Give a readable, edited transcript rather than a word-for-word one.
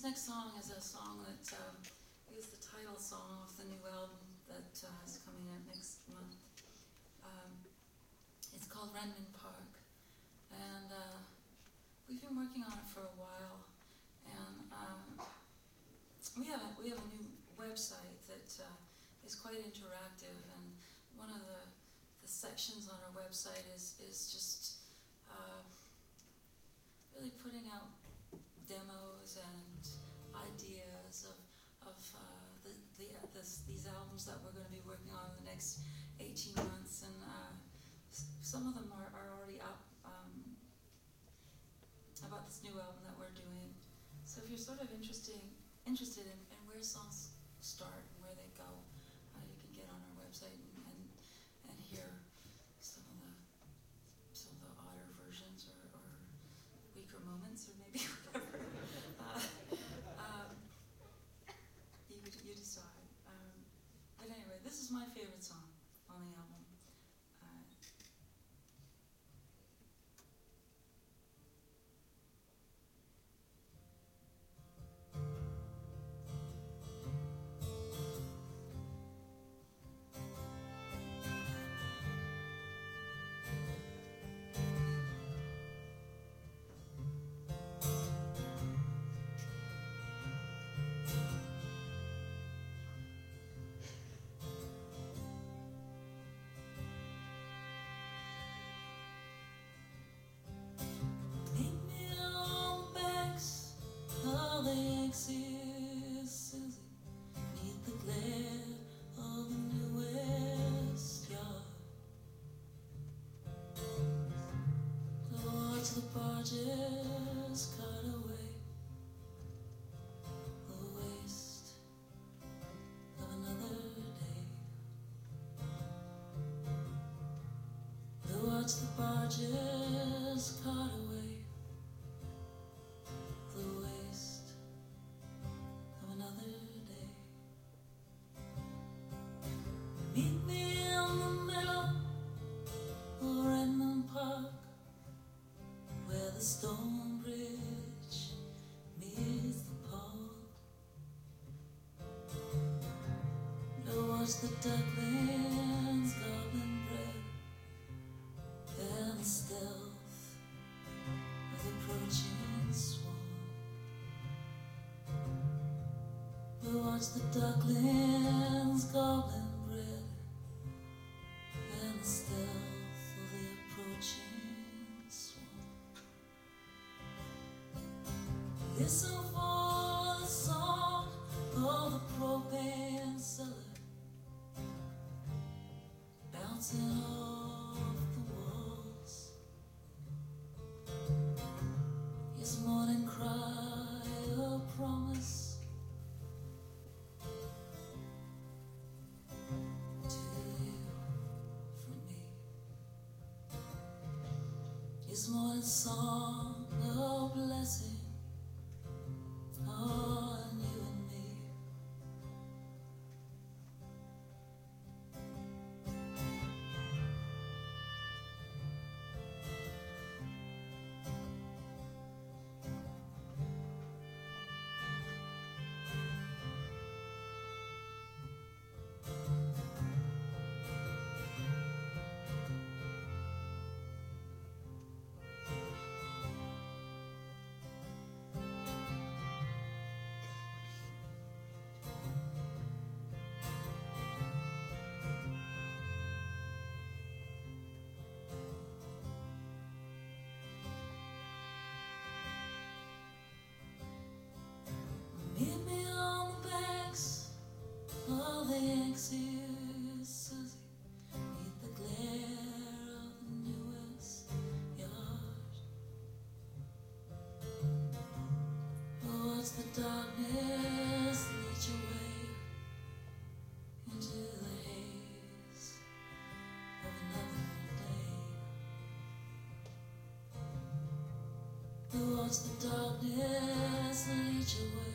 next song is a song that is the title song of the new album that is coming out next month. It's called Renmin Park, and we've been working on it for a while, and we have a new website that is quite interactive, and one of the sections on our website is just really putting out demos and ideas of these albums that we're going to be working on in the next 18 months, and some of them are already up about this new album that we're doing. So if you're sort of interested in where songs start and where they go, you can get on our website and hear some of the odder versions or weaker moments, or maybe whatever. You decide. But anyway, this is my favorite song on the album. Neath the glare of the newest yard, to watch the barges cut away the waste of another day. To watch the barges cut away the waste of another day. Meet me in the middle of Renmin Park, where the stone bridge meets the pond. To watch the ducklings gobbling bread and the stealth of the approaching swarm. To watch the ducklings gobbling bread and the stealth of the approaching swarm. Listen for the song of the propane cellar bouncing off the walls. His morning cry of promise to you from me. His morning song of blessing on you and me. Meet me on the banks of the Yangtze, Susie, neath the glare of the newest yard. Watch the darkness lead your way into the haze of another day. Watch the darkness lead your way